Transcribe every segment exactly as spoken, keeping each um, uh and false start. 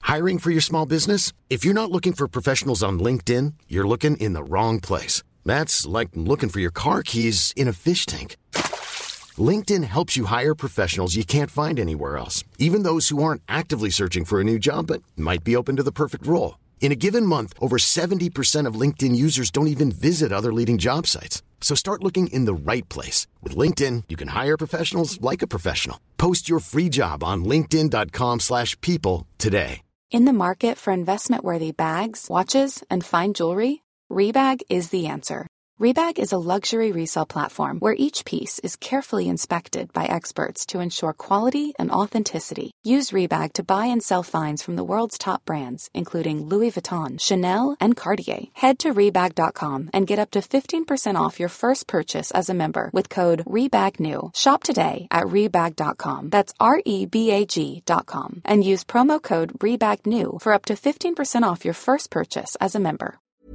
Hiring for your small business? If you're not looking for professionals on LinkedIn, you're looking in the wrong place. That's like looking for your car keys in a fish tank. LinkedIn helps you hire professionals you can't find anywhere else, even those who aren't actively searching for a new job but might be open to the perfect role. In a given month, over seventy percent of LinkedIn users don't even visit other leading job sites. So start looking in the right place. With LinkedIn, you can hire professionals like a professional. Post your free job on linkedin.com slash people today. In the market for investment-worthy bags, watches, and fine jewelry, Rebag is the answer. Rebag is a luxury resale platform where each piece is carefully inspected by experts to ensure quality and authenticity. Use Rebag to buy and sell finds from the world's top brands, including Louis Vuitton, Chanel, and Cartier. Head to Rebag dot com and get up to fifteen percent off your first purchase as a member with code REBAGNEW. Shop today at Rebag dot com. That's R E B A G dot com. And use promo code REBAGNEW for up to fifteen percent off your first purchase as a member.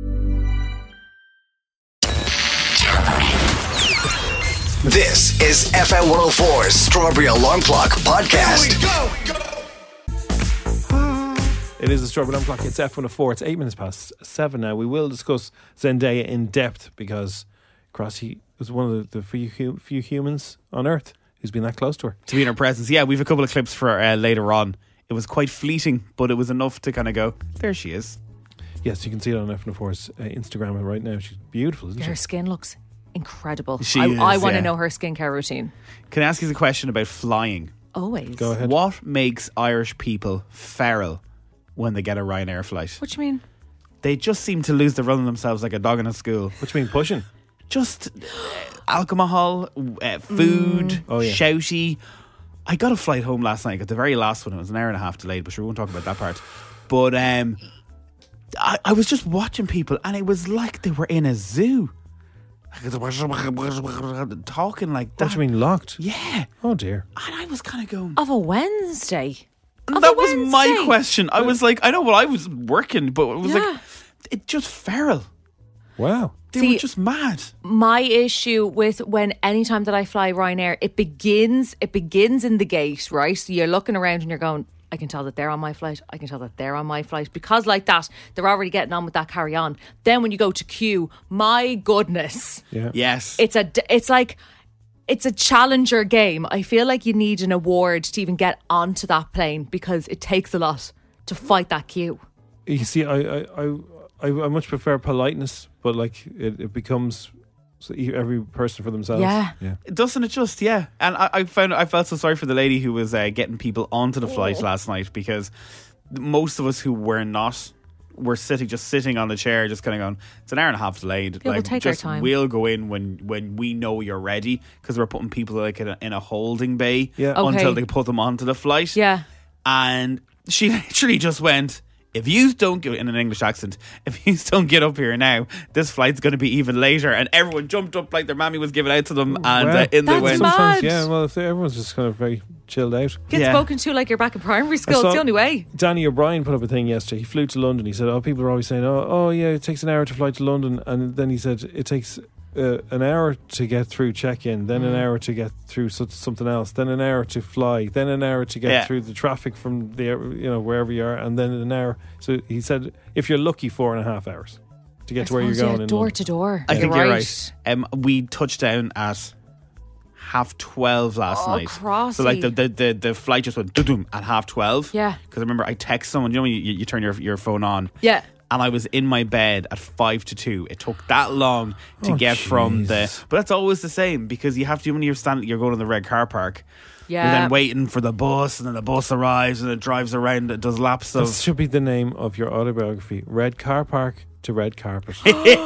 This is F M one oh four's Strawberry Alarm Clock Podcast. Here we go. It is the Strawberry Alarm Clock. It's F one oh four. It's eight minutes past seven now. We will discuss Zendaya in depth because Crossy was one of the, the few, few humans on Earth who's been that close to her. To be in her presence. Yeah, we have a couple of clips for uh, later on. It was quite fleeting, but it was enough to kind of go, there she is. Yes, you can see it on F one oh four's uh, Instagram right now. She's beautiful, isn't her she? Her skin looks incredible. She I, is, I want to yeah. know her skincare routine. Can I ask you a question about flying? Always. Go ahead. What makes Irish people feral when they get a Ryanair flight? What do you mean? They just seem to lose the run of themselves like a dog in a school. What do you mean pushing? Just uh, alcohol, uh, food, mm. oh, yeah. shouty. I got a flight home last night. At the very last one, it was an hour and a half delayed, but sure, we won't talk about that part. But um, I, I was just watching people, and it was like they were in a zoo. Talking like that. What do you mean locked? Yeah. Oh dear. And I was kind of going, Of a Wednesday. Of that a was Wednesday. my question. I was like, I know, well, I was working, but it was Yeah. like, it just feral. Wow. They See, were just mad. My issue with when anytime that I fly Ryanair, it begins it begins in the gate, right? So you're looking around and you're going, I can tell that they're on my flight. I can tell that they're on my flight. Because like that, they're already getting on with that carry on. Then when you go to queue, my goodness. Yeah. Yes. It's a it's like it's a challenger game. I feel like you need an award to even get onto that plane because it takes a lot to fight that queue. You see, I I, I, I I much prefer politeness, but like it, it becomes every person for themselves. Yeah. yeah. Doesn't it just, yeah. And I, I found I felt so sorry for the lady who was uh, getting people onto the flight oh. last night, because most of us who were not were sitting just sitting on the chair, just kind of going, it's an hour and a half delayed. Yeah, like, we'll take just our time. We'll go in when when we know you're ready, because we're putting people like in a, in a holding bay yeah. okay. until they put them onto the flight. Yeah. And she literally just went, if you don't get, in an English accent, if you don't get up here now, this flight's going to be even later. And everyone jumped up like their mammy was giving out to them, and well, uh, in they that's went. mad. Sometimes, yeah, well, if they, everyone's just kind of very chilled out. Get Yeah. spoken to like you're back in primary school. It's the only way. Danny O'Brien put up a thing yesterday. He flew to London. He said, oh, people are always saying, oh, oh yeah, it takes an hour to fly to London. And then he said, it takes uh, an hour to get through check-in, then an hour to get through so- something else, then an hour to fly, then an hour to get Yeah. through the traffic from the, you know, wherever you are, and then an hour. So he said, if you're lucky, four and a half hours to get I to where you're suppose, going. yeah, in door London. to door. I think You're you're right. right. Um, we touched down at half twelve last Oh, night. crossy. So like the, the, the, the flight just went doo-doom at half twelve. Yeah. Because I remember I text someone, you know when you, you turn your, your phone on. Yeah. And I was in my bed at five to two. It took that long to Oh, get from the... Jesus. But that's always the same, because you have to, when you're standing, you're going to the red car park. Yeah. You're then waiting for the bus, and then the bus arrives and it drives around, it does laps That of... should be the name of your autobiography. Red car park to red carpet.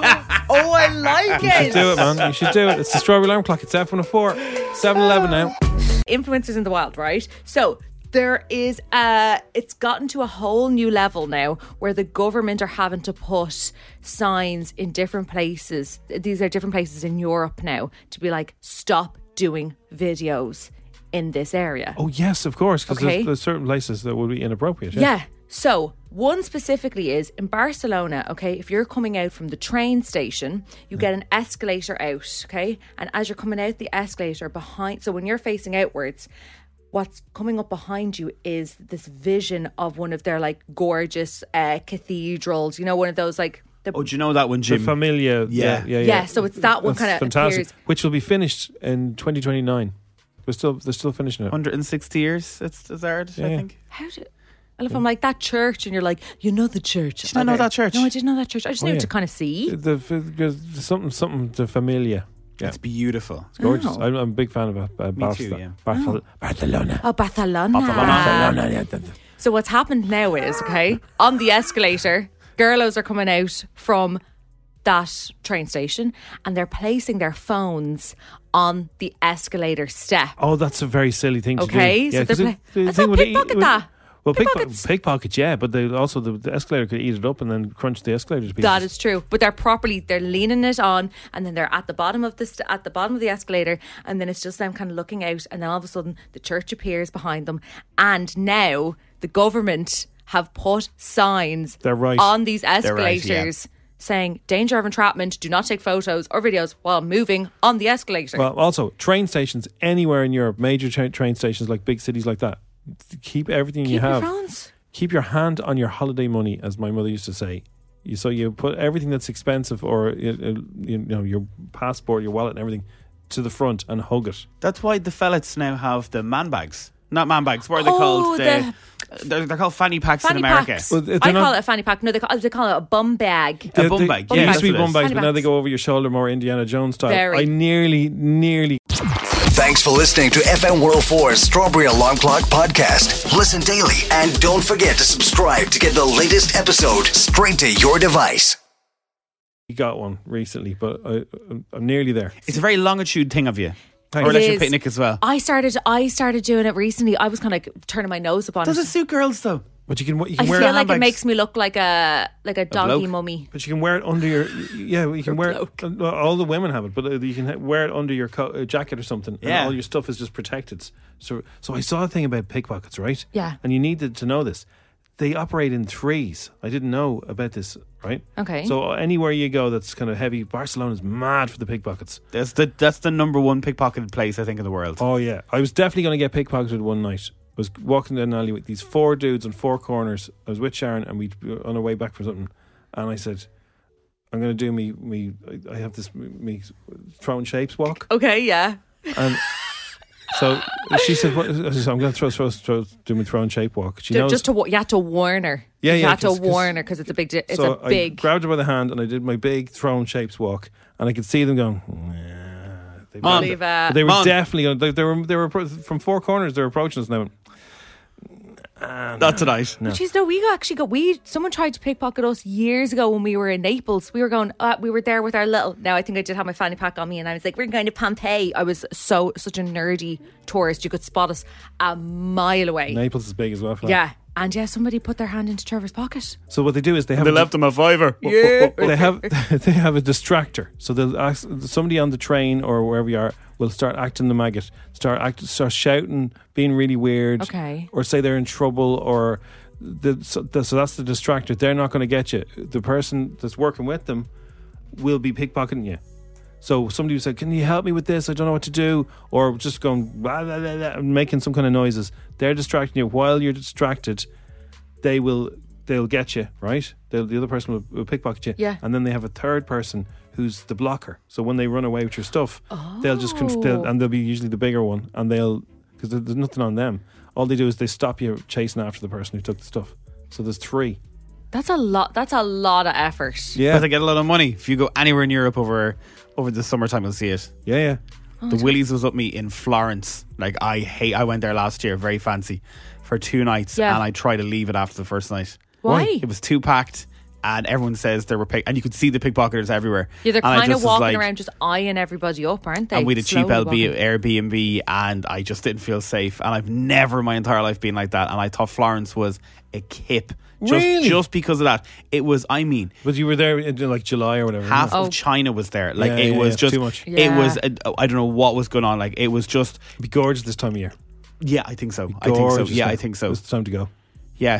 Oh, I like You should do it, man. You should do it. It's the Strawberry Alarm Clock. It's F one oh four, seven eleven now. Influencers in the wild, right? So there is a, it's gotten to a whole new level now where the government are having to put signs in different places. These are different places in Europe now to be like, stop doing videos in this area. Oh, yes, of course, because Okay. there's, there's certain places that would be inappropriate. Yeah. Yeah. So one specifically is in Barcelona, okay, if you're coming out from the train station, you get an escalator out, okay? And as you're coming out the escalator behind, so when you're facing outwards, what's coming up behind you is this vision of one of their like gorgeous uh, cathedrals. You know, one of those like. The, Oh, do you know that one, The Jim? Familia. Yeah. Yeah, yeah. yeah, so it's that one That's kind of fantastic. appears. Which will be finished in twenty twenty-nine. We're still, they're still finishing it. one hundred sixty years, it's, it's aired, Yeah. I think. How did? Well, if I'm like that church, and you're like, you know the church. Did you not know that church? No, I didn't know that church. I just Oh, knew yeah. to kind of see. The, the, the something, something, the Familia. Yeah. It's beautiful. It's gorgeous. Oh. I'm, I'm a big fan of it. Uh, Me too, yeah. Barcelona. Barcelona. Oh, Barcelona. Barcelona. Yeah, the- the- So what's happened now is, okay, on the escalator, girlos are coming out from that train station and they're placing their phones on the escalator step. Oh, that's a very silly thing to Okay, do. so they're 'cause play- it- the Let's thing not with it- pickpocket with- that. Well, Pickpockets. pickpocket, pickpocket, yeah, but they also the, the escalator could eat it up and then crunch the escalator to pieces. That is true, but they're properly they're leaning it on, and then they're at the bottom of the st- at the bottom of the escalator, and then it's just them kind of looking out, and then all of a sudden the church appears behind them, and now the government have put signs They're right. on these right, escalators saying danger of entrapment, do not take photos or videos while moving on the escalator. Well, also train stations anywhere in Europe, major tra- train stations like big cities like that, keep everything Keep you your have. phones. Keep your hand on your holiday money, as my mother used to say. You, so you put everything that's expensive, or uh, you know, your passport, your wallet, and everything, to the front and hug it. That's why the fellets now have the man bags. Not man bags. What are they Oh, called? the- they're, they're called fanny packs Fanny in America. packs. Well, they're I not- call it a fanny pack. No, they call, they call it a bum bag. A They- bum they- bag, They yeah, used to be that's what it bum is. bags, Fanny but now they bags. go over your shoulder, more Indiana Jones style. Very. I nearly, nearly. Thanks for listening to F M one oh four's Strawberry Alarm Clock podcast. Listen daily and don't forget to subscribe to get the latest episode straight to your device. got one recently, but I, I'm nearly there. It's a very longitude thing of you. Thanks. Or It let your is. picnic as well. I started. I started doing it recently. I was kind of like turning my nose upon Does it. it suit girls though? But you can, you I can feel wear like it. it handbags. makes me look like a like a doggy bloke. mummy. But you can wear it under your. Yeah, you can wear it. uh, All the women have it, but uh, you can ha- wear it under your co- uh, jacket or something. Yeah. And all your stuff is just protected. So, so I saw a thing about pickpockets, right? Yeah. And you needed to know this. They operate in threes. I didn't know about this, right? Okay. So anywhere you go that's kind of heavy, Barcelona's mad for the pickpockets. That's the that's the number one pickpocketed place I think in the world. Oh yeah, I was definitely going to get pickpocketed one night. I was walking down an alley with these four dudes on four corners. I was with Sharon and we were on our way back from something, and I said, "I'm going to do me me. I have this me, me throwing shapes walk." Okay, yeah. And so she said, what? I said, "I'm going to throw, throw, throw, do my throwing shape walk." She Ju- knows. Just to wa- you had to warn her. Yeah, you yeah, had to 'cause- 'cause- warn her because it's a big. di- It's so a big. I grabbed her by the hand and I did my big throwing shapes walk, and I could see them going. Nah. They, Mom. Believe it. they were Mom. definitely going. They, they were. They were appro- from four corners. They were approaching us now. Not tonight. No. Jeez, no, we actually got we. Someone tried to pickpocket us years ago when we were in Naples. We were going. Uh, we were there with our little. Now I think I did have my fanny pack on me, and I was like, "We're going to Pompeii." I was so such a nerdy tourist. You could spot us a mile away. Naples is big as well. For that. Yeah, and yeah, somebody put their hand into Trevor's pocket. So what they do is they have They a- left him a fiver. Yeah. They have they have a distractor. So they'll ask somebody on the train or wherever you are will start acting the maggot, start act, start shouting, being really weird, Okay. or say they're in trouble, or the, so, the, so that's the distractor. They're not going to get you. The person that's working with them will be pickpocketing you. So somebody will say, "Can you help me with this? I don't know what to do," or just going blah, blah, blah, blah, and making some kind of noises. They're distracting you. While you're distracted, they will they'll get you, right? They'll, the other person will, will pickpocket you, Yeah. and then they have a third person who's the blocker. So when they run away with your stuff, they'll just conf- they'll, and they'll be usually the bigger one, and they'll because there's nothing on them. All they do is they stop you chasing after the person who took the stuff. So there's three. That's a lot. That's a lot of effort. Yeah, But they get a lot of money. If you go anywhere in Europe over over the summertime, you'll see it. yeah, yeah. The Willies was up me in Florence. Like I hate. I went there last year, very fancy, for two nights, Yeah. and I tried to leave it after the first night. Why? It was too packed, and everyone says there were pick, and you could see the pickpocketers everywhere. Yeah, they're And I kind of just was walking like- around just eyeing everybody up, aren't they? And we had a cheap Slowly L B walking. Airbnb, and I just didn't feel safe. And I've never in my entire life been like that. And I thought Florence was a kip. Just, Really? just because of that. It was, I mean, But you were there in like July or whatever. half Oh. of China was there. Like, Yeah, it yeah, was yeah, just, too much. it Yeah. was, uh, I don't know what was going on. Like, it was just, It'd be gorgeous this time of year. yeah, I think so. I think so. Gorgeous Yeah, time. I think so. It's time to go. Yeah.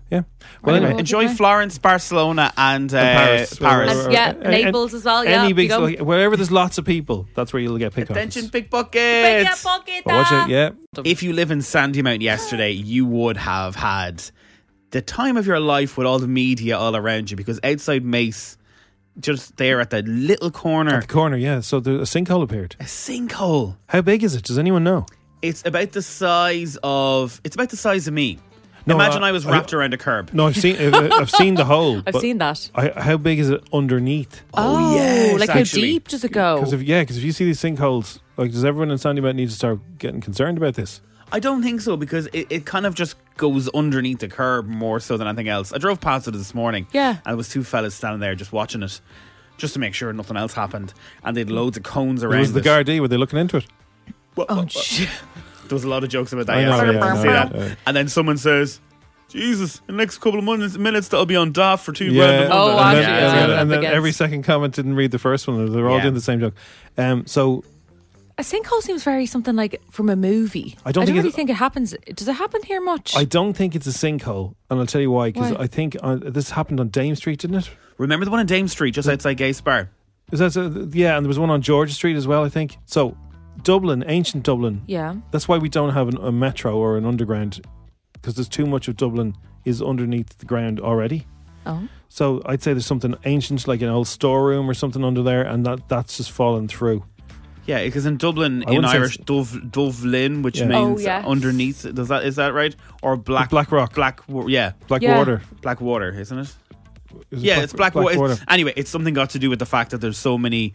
Yeah. Well, anyway, enjoy Florence, Barcelona, and, uh, and Paris. Paris. Or- or- or- Yeah, a- Naples as well, yeah, Any big, you go. like, wherever there's lots of people, that's where you'll get pickpockets. Attention, pickpockets! But watch it, yeah. If you live in Sandymount yesterday, you would have had the time of your life with all the media all around you, because outside Mace, just there at the little corner, At the corner, yeah. So the, a sinkhole appeared. a sinkhole. How big is it? Does anyone know? It's about the size of. It's about the size of me. No, Imagine uh, I was I- wrapped around a curb. No, I've seen. I've, I've seen the hole. I've but seen that. I, how big is it underneath? Oh, yes, like actually. how deep does it go? Because if yeah, because if you see these sinkholes, like, does everyone in Sandymount need to start getting concerned about this? I don't think so, because it, it kind of just goes underneath the curb more so than anything else. I drove past it this morning. Yeah. And there was two fellas standing there just watching it, just to make sure nothing else happened. And they had loads of cones around It was the it. Gardaí. Were they looking into it? Oh, shit. There was a lot of jokes about that I know, yesterday. yeah, Did I you know, see that? yeah, yeah. And then someone says, Jesus, in the next couple of minutes, minutes that'll be on D A F for two Yeah. random Oh, ones. I and see, then, yeah, and then- yeah, and then yeah. every second comment didn't read the first one. They're all Yeah. doing the same joke. Um, so A sinkhole seems very something like from a movie. I don't think really it's- think it happens. Does it happen here much? I don't think it's a sinkhole, and I'll tell you why. Because Why? I think uh, this happened on Dame Street, didn't it? Remember the one in Dame Street, just outside Gay Spar? Is that uh, yeah? And there was one on George Street as well, I think. So Dublin, ancient Dublin. yeah. That's why we don't have an, a metro or an underground, because there's too much of Dublin is underneath the ground already. Oh. So I'd say there's something ancient, like an old storeroom or something under there, and that that's just fallen through. Yeah, because in Dublin, I in wouldn't say Irish, it's- Dove, Dovlin, which Yeah. means Oh, yes. underneath. Does that is that right? Or black Black Rock. Black, wa- yeah, Black Yeah. water. black water, isn't it? Is it Yeah, it's black, wa- water. it's- Anyway, it's something got to do with the fact that there's so many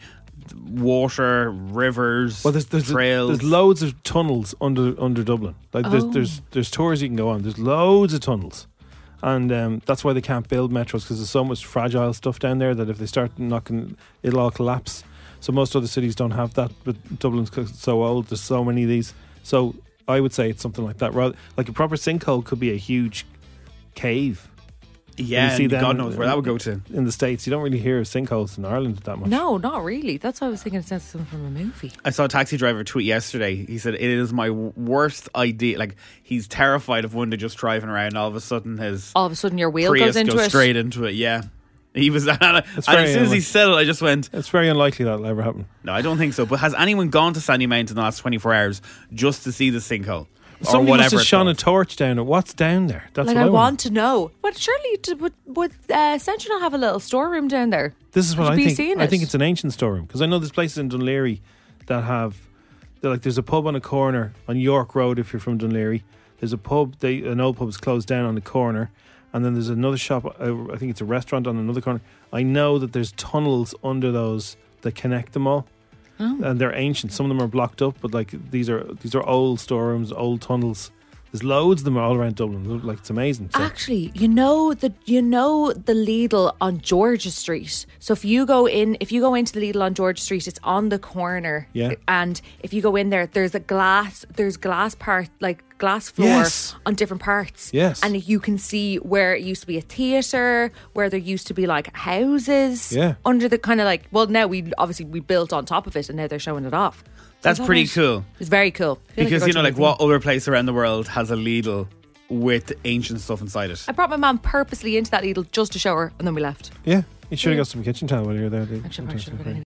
water, rivers, Well, there's there's, trails. there's loads of tunnels under under Dublin. Like there's Oh. there's there's tours you can go on. There's loads of tunnels, and um, that's why they can't build metros, because there's so much fragile stuff down there that if they start knocking, it'll all collapse. So most other cities don't have that, but Dublin's 'cause it's so old. There's so many of these. So I would say it's something like that. Rather, like a proper sinkhole could be a huge cave. yeah, you see and them God in- knows where that would go to. In the States, you don't really hear of sinkholes in Ireland that much. No, not really. That's why I was thinking it sounds like something from a movie. I saw a taxi driver tweet yesterday. He said, it is my w- worst idea. Like, he's terrified of one day just driving around and all of a sudden his All of a sudden, your wheel Prius goes into goes it. straight into it. Yeah. He was, and, I- and very as soon as he unlikely. said it, I just went, It's very unlikely that'll ever happen. no, I don't think so. But has anyone gone to Sandymount in the last twenty-four hours just to see the sinkhole? Or Somebody whatever must have it's shone a called? torch down it. What's down there? That's Like, what I, I want. want to know. But surely, d- would, would uh, Central have a little storeroom down there? This is what Would I you be think. seeing I it? think it's an ancient storeroom, because I know there's places in Dunleary that have, they're like, there's a pub on a corner on York Road if you're from Dunleary. There's a pub, they an old pub is closed down on the corner, and then there's another shop. Uh, I think it's a restaurant on another corner. I know that there's tunnels under those that connect them all, Oh. and they're ancient. Some of them are blocked up, but like these are these are old storerooms, old tunnels. There's loads of them all around Dublin. Like, it's amazing. So. Actually, you know the you know the Lidl on George Street. So if you go in, if you go into the Lidl on George Street, it's on the corner. Yeah. And if you go in there, there's a glass. There's glass part, like glass floor Yes. on different parts. Yes. And you can see where it used to be a theatre, where there used to be like houses. Yeah. Under the kind of like, well, now we obviously we built on top of it, and now they're showing it off. So That's is that pretty right? cool. It's very cool. I feel Because, you're you know, going like, to a what museum. other place around the world has a Lidl with ancient stuff inside it? I brought my mum purposely into that Lidl just to show her, and then we left. Yeah, you should have got some kitchen towel while you were there. They- Actually, I probably should have got any.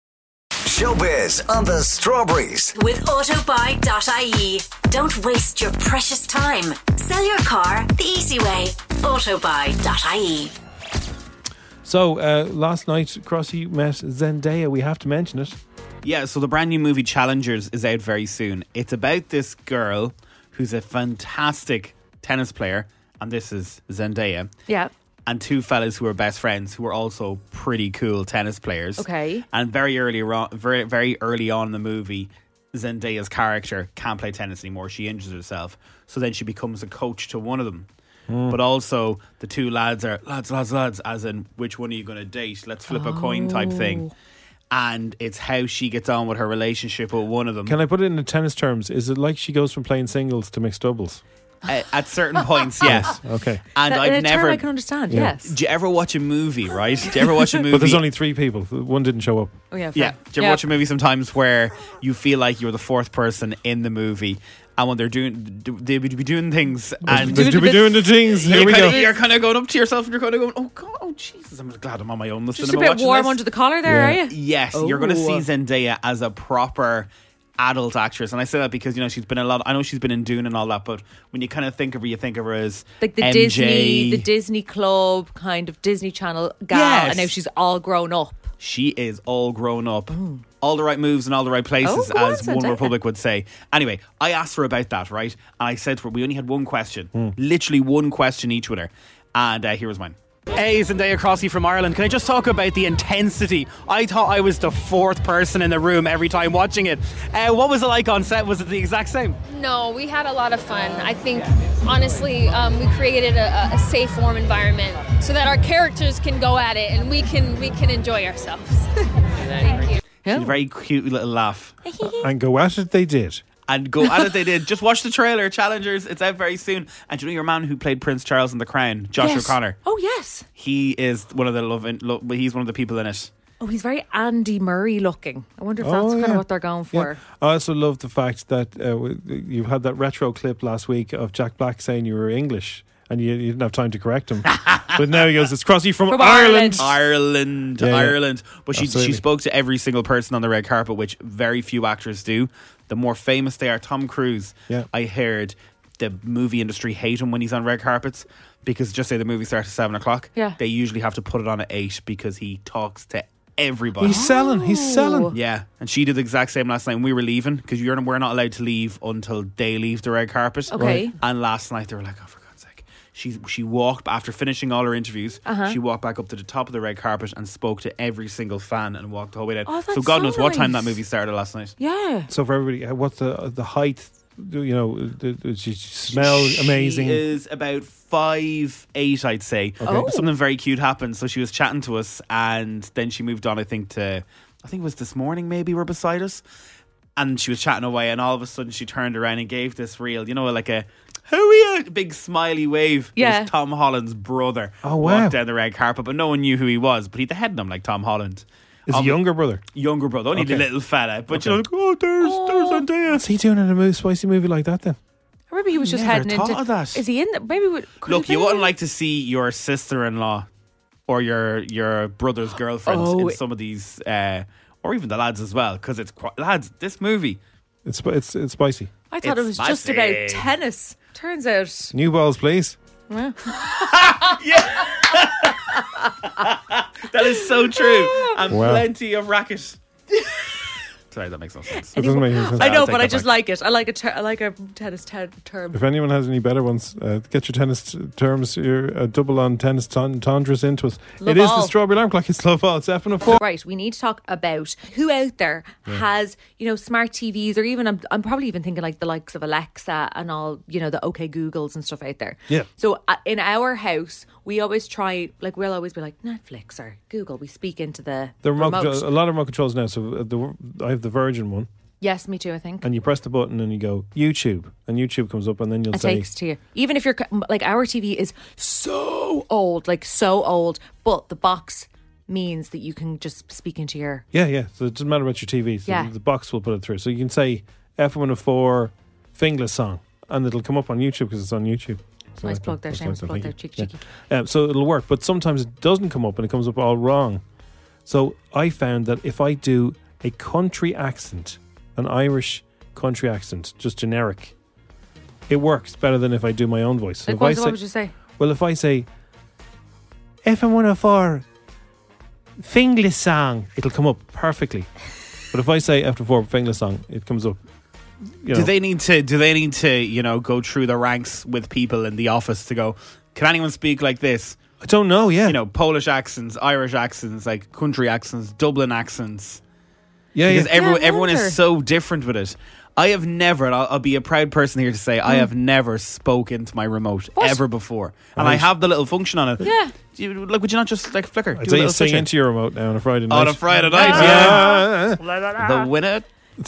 Showbiz on the Strawberries. With autobuy dot I E. Don't waste your precious time. Sell your car the easy way. autobuy dot I E. So uh, last night, Crossy met Zendaya. We have to mention it. Yeah, so the brand new movie Challengers is out very soon. It's about this girl who's a fantastic tennis player, and this is Zendaya, Yeah. and two fellas who are best friends who are also pretty cool tennis players. Okay. And very early on, very very early on in the movie, Zendaya's character can't play tennis anymore. She injures herself, so then she becomes a coach to one of them. But also the two lads are lads, lads, lads, as in which one are you going to date? Let's flip a coin type thing. And it's how she gets on with her relationship with one of them. Can I put it in tennis terms? Is it like she goes from playing singles to mixed doubles? Uh, at certain points, yes. Okay. And That- I've in a never. term I can understand. Yeah. Yes. Do you ever watch a movie, right? Do you ever watch a movie? But there's only three people. One didn't show up. Oh yeah. Yeah. fair. Do you ever watch a movie sometimes where you feel like you're the fourth person in the movie And when they're doing, do- they would be doing things, and To be doing the things. Here you're we kind, go. of, you're kind of going up to yourself, and you're kind of going, "Oh God, oh Jesus, I'm glad I'm on my own." Just a bit warm under the collar there, Yeah. are you? Yes, you're going to see Oh. Zendaya as a proper adult actress, and I say that because you know she's been a lot. I know she's been in Dune and all that, but when you kind of think of her, you think of her as Like the M J. Disney, the Disney Club kind of Disney Channel gal, Yes. and now she's all grown up. She is all grown up. All the right moves in all the right places, Oh, go on, as One Zendaya. Republic would say. Anyway, I asked her about that, right? And I said to her, we only had one question. Hmm. Literally one question each with her. And uh, here was mine. Hey, Zendaya Crossy from Ireland. Can I just talk about the intensity? I thought I was the fourth person in the room every time watching it. Uh, what was it like on set? Was it the exact same? No, we had a lot of fun. I think, honestly, um, we created a, a safe, warm environment so that our characters can go at it and we can we can enjoy ourselves. Thank you. She's a very cute little laugh. And go at it, they did. And go at it, they did. Just watch the trailer, Challengers. It's out very soon. And do you know your man who played Prince Charles in The Crown, Josh Yes. O'Connor? Oh yes. He is one of the love, love. He's one of the people in it. Oh, he's very Andy Murray looking. I wonder if that's Oh, kind yeah. of what they're going for. Yeah. I also love the fact that uh, w- you had that retro clip last week of Jack Black saying you were English and you, you didn't have time to correct him. But now he goes, it's Crossy from, From Ireland. Ireland, Yeah, yeah. Ireland. But she Absolutely. she spoke to every single person on the red carpet, which very few actors do. The more famous they are, Tom Cruise. Yeah. I heard the movie industry hate him when he's on red carpets because just say the movie starts at seven o'clock. Yeah. They usually have to put it on at eight because he talks to everybody. He's selling. He's selling. Yeah, and she did the exact same last night. And we were leaving because you're we're not allowed to leave until they leave the red carpet. Okay. Right. And last night they were like, "Oh, for God's sake!" She she walked after finishing all her interviews. Uh-huh. She walked back up to the top of the red carpet and spoke to every single fan and walked the whole way down. Oh, that's so God so knows what time that nice. movie started last night. Yeah. So for everybody, uh, what's the the height? You know, the, the, she smell amazing. She is about five eight, I'd say. Oh. Something very cute happened. So she was chatting to us, and then she moved on. I think to, I think it was this morning. Maybe we're beside us, and she was chatting away, and all of a sudden she turned around and gave this real, you know, like a who are you? Big smiley wave. It Yeah. was Tom Holland's brother. Oh, wow. Walked down the red carpet, but no one knew who he was. But he had the head in him like Tom Holland. Is Um, he younger brother? Younger brother, only the Okay. little fella. But Okay. you're like, oh, there's there's Zendaya. What's he doing in a movie, spicy movie like that then? Or maybe he was just Never heading thought into. of that. Is he in? The, maybe. We, could Look, he you be wouldn't in- like to see your sister-in-law or your your brother's girlfriend Oh. in some of these, uh, or even the lads as well, because it's quite, lads. This movie, It's sp- it's it's spicy. I thought it was It's just spicy. about tennis. Turns out. New balls, please. that is so true, and Wow. plenty of racket. Sorry, that makes no sense. It doesn't make any sense. I know, I'll but take I that just back. like it. I like a ter- I like a tennis ter- term. If anyone has any better ones, uh, get your tennis t- terms, your uh, double on tennis ton- tendres into us. Love it is all. the Strawberry Alarm Clock. It's Love All. It's F and a four. Right, we need to talk about who out there has, you know, smart T Vs, or even I'm, I'm probably even thinking like the likes of Alexa and all, you know, the OK Googles and stuff out there. Yeah. So uh, in our house, we always try, like, we'll always be like Netflix or Google. We speak into the The remote, remote. control, a lot of remote controls now. So uh, the, I have the Virgin one, Yes, me too. I think. and you press the button and you go YouTube, and YouTube comes up, and then you'll It say, takes to you. Even if you're like, our T V is so old, like so old, but the box means that you can just speak into your. yeah, yeah. So it doesn't matter about your T V. So Yeah. the box will put it through. So you can say F one oh four Fingless song, and it'll come up on YouTube because it's on YouTube. So Nice like plug that. there, That's shameless nice, plug thank there, you. cheeky, Yeah. cheeky. Um, so it'll work, but sometimes it doesn't come up and it comes up all wrong. So I found that if I do a country accent, an Irish country accent, just generic, it works better than if I do my own voice. So Like, if what, I what say, would you say? well, if I say F M one oh four Fingless song, it'll come up perfectly. But if I say F M one oh four Fingless song, it comes up. You know, Do they need to? Do they need to? You know, go through the ranks with people in the office to go. Can anyone speak like this? I don't know. Yeah, You know, Polish accents, Irish accents, like country accents, Dublin accents. yeah, Because yeah. everyone, Yeah, I everyone wonder. is so different with it. I have never, and I'll, I'll be a proud person here to say, I have never spoken to my remote What? ever before, and Right. I have the little function on it. Yeah. Do you, like, would you not just like flicker? I'd Do a say you little sing switcher? into your remote now on a Friday night. on a Friday night. Yeah, Ah. the winner.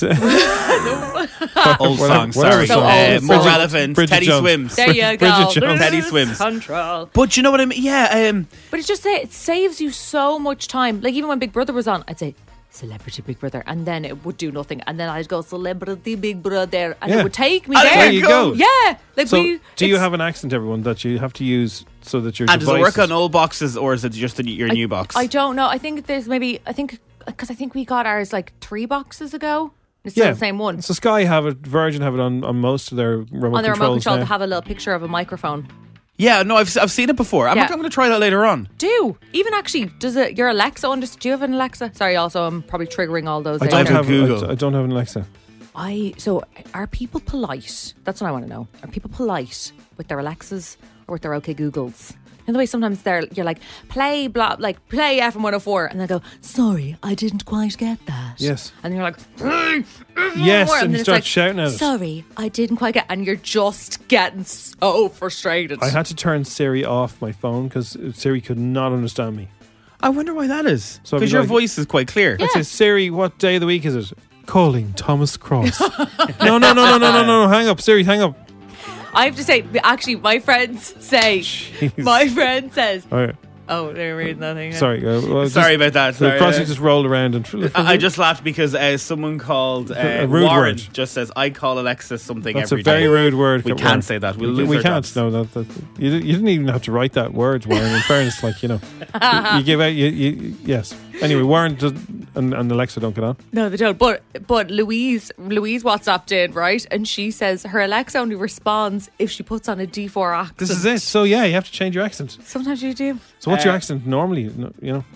Whatever- Old song, whatever sorry. So uh, old. more Bridget- relevant. Bridget Teddy Jones. Swims. There you go. Bridget Jones. Teddy Swims. Control. But you know what I mean? Yeah. Um, But it just say it saves you so much time. Like even when Big Brother was on, I'd say Celebrity Big Brother, and then it would do nothing, and then I'd go Celebrity Big Brother, and Yeah. it would take me And there. there you go. Yeah, like So, we. do you it's- have an accent, everyone, that you have to use so that your And does it devices... work on old boxes or is it just the, your I- new box? I don't know. I think there's maybe. I think because I think we got ours like three boxes ago. It's Yeah, still the same one. So Sky have it, Virgin have it on, on most of their remote On the remote controls control, now. to have a little picture of a microphone. yeah, no, I've I've seen it before. I'm, Yeah. I'm going to try that later on. Do even actually does it your Alexa understand? Do you have an Alexa? Sorry, also I'm probably triggering all those. I out don't there. have Google. I, I don't have an Alexa. I so are people polite? That's what I want to know. Are people polite with their Alexas or with their OK Googles? In the way sometimes they're you're like play blah like play F M one oh four and they go sorry I didn't quite get that. Yes. And you're like play Yes, more, and you then it's start like, shouting at it. sorry I didn't quite get, and you're just getting so frustrated. I had to turn Siri off my phone because Siri could not understand me. I wonder why that is. So I'd Because be your like- voice is quite clear. I say, Siri, what day of the week is it? Calling Thomas Cross. no, no, no, no, no, no, no, hang up, Siri, hang up. I have to say, actually, my friends say, Jeez. my friend says, All right. oh, they're reading that thing. Sorry. Uh, well, Sorry just, about that. The Sorry. Crossy Uh, just rolled around and... I I just laughed because uh, someone called uh, A rude Warren word. just says, I call Alexa something That's every a very day." rude word. We Warren. can't say that. We'll we, lose we our can't. jobs. No, that, that, you, di- you didn't even have to write that word, Warren. In fairness, like, you know, you, you give out... You, you, yes. Anyway, Warren does, and, and Alexa don't get on. No, they don't. But but Louise Louise WhatsApped in, right? And she says her Alexa only responds if she puts on a D four accent. This is it. So, yeah, you have to change your accent. Sometimes you do. So what's Uh, your accent normally, you know?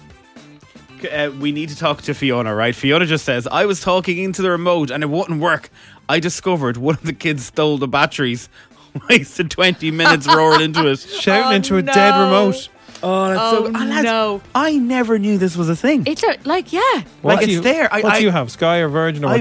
Uh, we need to talk to Fiona, right? Fiona just says, I was talking into the remote and it wouldn't work. I discovered one of the kids stole the batteries. Wasted twenty minutes roaring into it. Shouting Oh, into a no. dead remote. Oh, that's Oh, so... Ah, lads, no. I never knew this was a thing. It's a, like, yeah. What Like, do it's you, there. I- what I- do you have, Sky or Virgin or what? I've-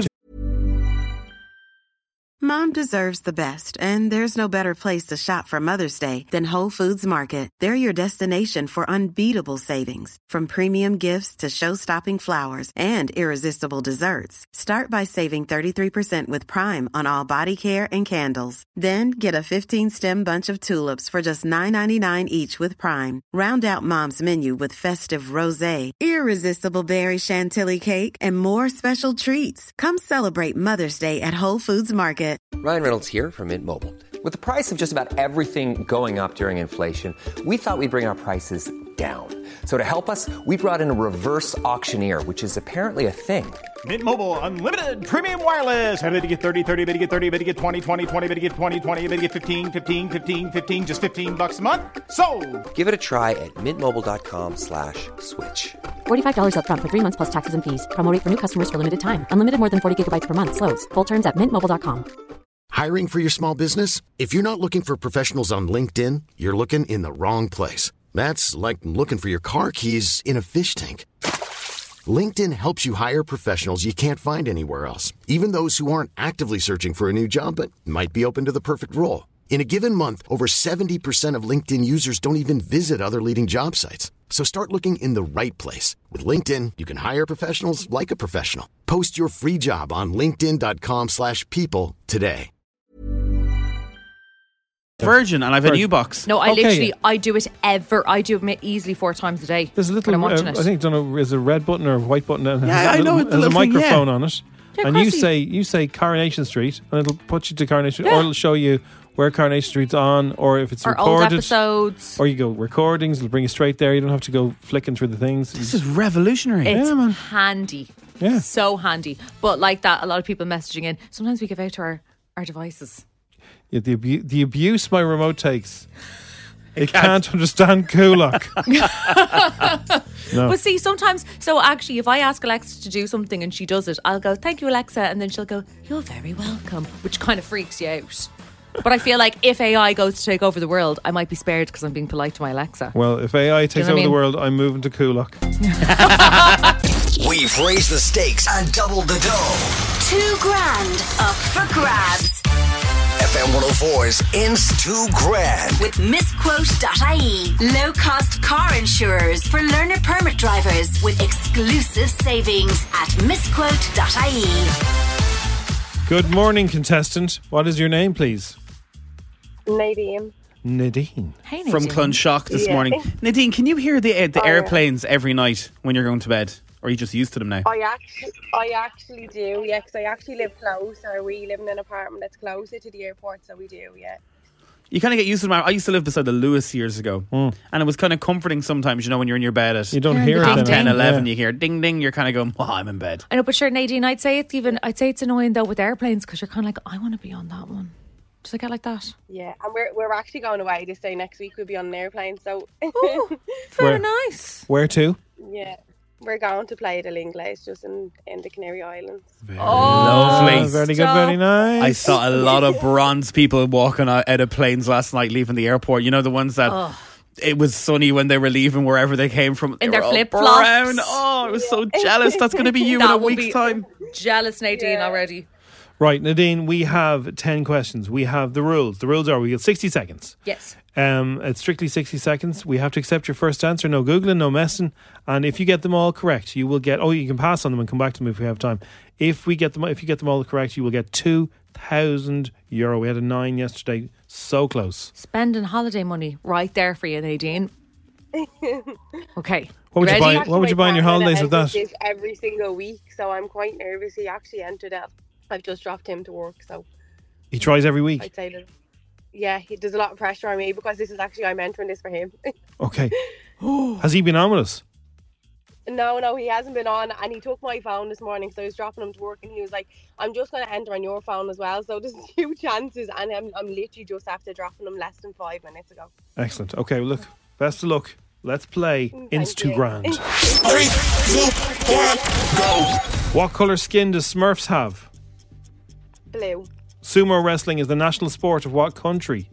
Mom deserves the best, and there's no better place to shop for Mother's Day than Whole Foods Market. They're your destination for unbeatable savings, from premium gifts to show-stopping flowers and irresistible desserts. Start by saving thirty-three percent with Prime on all body care and candles. Then get a fifteen-stem bunch of tulips for just nine ninety-nine each with Prime. Round out Mom's menu with festive rosé, irresistible berry chantilly cake, and more special treats. Come celebrate Mother's Day at Whole Foods Market. Ryan Reynolds here from Mint Mobile. With the price of just about everything going up during inflation, we thought we'd bring our prices down. So to help us, we brought in a reverse auctioneer, which is apparently a thing. Mint Mobile Unlimited Premium Wireless. How to get thirty, thirty, how to get thirty, how to get twenty, twenty, twenty, how to get twenty, twenty, how to get fifteen, fifteen, fifteen, fifteen, just fifteen bucks a month? Sold! Give it a try at mintmobile.com slash switch. forty-five dollars up front for three months plus taxes and fees. Promo rate for new customers for limited time. Unlimited more than forty gigabytes per month. Slows full terms at mint mobile dot com. Hiring for your small business? If you're not looking for professionals on LinkedIn, you're looking in the wrong place. That's like looking for your car keys in a fish tank. LinkedIn helps you hire professionals you can't find anywhere else, even those who aren't actively searching for a new job but might be open to the perfect role. In a given month, over seventy percent of LinkedIn users don't even visit other leading job sites. So start looking in the right place. With LinkedIn, you can hire professionals like a professional. Post your free job on linkedin.com slash people today. Virgin, and I've a Virgin. new box. No, I Okay. literally, I do it ever. I do it easily four times a day. There's a little, when I'm watching uh, it. I think, don't know, is a red button or a white button? And it Yeah, has a I little, know it, the There's a little thing, yeah. microphone on it, Yeah, and you Crossy. say you say Coronation Street, and it'll put you to Coronation, Yeah. or it'll show you where Coronation Street's on, or if it's Or old recorded, episodes. or you go recordings. It'll bring you straight there. You don't have to go flicking through the things. This is revolutionary. It's Yeah, man. handy. Yeah. So handy. But like that, a lot of people messaging in. Sometimes we give out to our, our devices. Yeah, the abu- the abuse my remote takes. It can't understand Kulak. No. But see, sometimes, so actually, if I ask Alexa to do something and she does it, I'll go, thank you, Alexa. And then she'll go, you're very welcome, which kind of freaks you out. But I feel like if A I goes to take over the world, I might be spared because I'm being polite to my Alexa. Well, if A I takes know what I over the mean? world, I'm moving to Kulak. We've raised the stakes and doubled the dough. Two grand up for grabs F M one oh four's Inst two grand. with misquote dot I E. Low cost car insurers for learner permit drivers with exclusive savings at misquote dot I E. Good morning, contestant. What is your name, please? Nadine. Nadine. Hey, From Nadine. Clonshock this Yeah. morning. Nadine, can you hear the uh, the Oh, yeah. airplanes every night when you're going to bed? Or are you just used to them now? I actually, I actually do, yeah, because I actually live close, or we live in an apartment that's closer to the airport, so we do, yeah. You kind of get used to them. I used to live beside the Lewis years ago, mm. and it was kind of comforting sometimes, you know, when you're in your bed at you don't hear half it ten, then. eleven, Yeah. you hear ding ding, you're kind of going, oh, I'm in bed. I know, but sure, Nadine, I'd say it's even, I'd say it's annoying though with airplanes because you're kind of like, I want to be on that one. Does it get like that? Yeah, and we're we're actually going away this day next week. We'll be on an airplane, so oh, very Where? nice. Where to? Yeah, we're going to play the Linglais just in, in the Canary Islands. Very oh, lovely. Very good, very nice. I saw a lot of bronze people walking out out of planes last night leaving the airport. You know, the ones that oh. it was sunny when they were leaving wherever they came from. In They their were all flip-flops. brown. Oh, I was so jealous. That's going to be you in That a will week's be time. Jealous, Nadine, Yeah. already. Right, Nadine, we have ten questions. We have the rules. The rules are we get sixty seconds. Yes. Um, it's strictly sixty seconds. We have to accept your first answer. No Googling, no messing. And if you get them all correct, you will get... Oh, you can pass on them and come back to them if we have time. If we get them, if you get them all correct, you will get two thousand euro. We had a nine yesterday. So close. Spending holiday money right there for you, Nadine. Okay. What would you Ready? buy? What would you buy in your holidays with that? This every single week, so I'm quite nervous. He actually entered it. I've just dropped him to work, so He tries every week. I'd say that. Yeah, he, there's a lot of pressure on me because this is actually I'm entering this for him. Okay. Has he been on with us? No, no, he hasn't been on, and he took my phone this morning, so I was dropping him to work, and he was like, I'm just going to enter on your phone as well, so there's two chances, and I'm, I'm literally just after dropping him less than five minutes ago. Excellent. Okay, well, look, best of luck. Let's play Instagram. Three, two, one, go. What colour skin does Smurfs have? Blue. Sumo wrestling is the national sport of what country?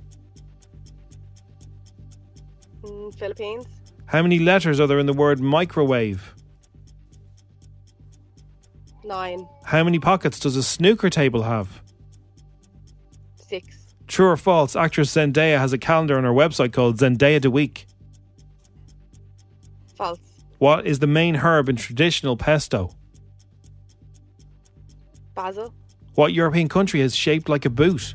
Mm, Philippines. How many letters are there in the word microwave? Nine. How many pockets does a snooker table have? Six. True or false, actress Zendaya has a calendar on her website called Zendaya the Week. False. What is the main herb in traditional pesto? Basil. What European country is shaped like a boot?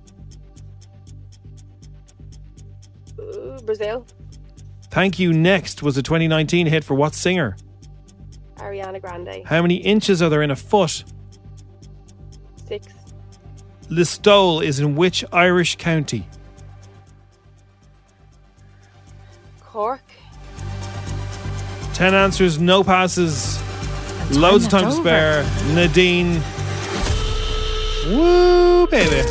Uh, Brazil. Thank You Next was a twenty nineteen hit for what singer? Ariana Grande. How many inches are there in a foot? Six. Listowel is in which Irish county? Cork. Ten answers, no passes. Loads of time to left spare. Nadine. Woo, baby.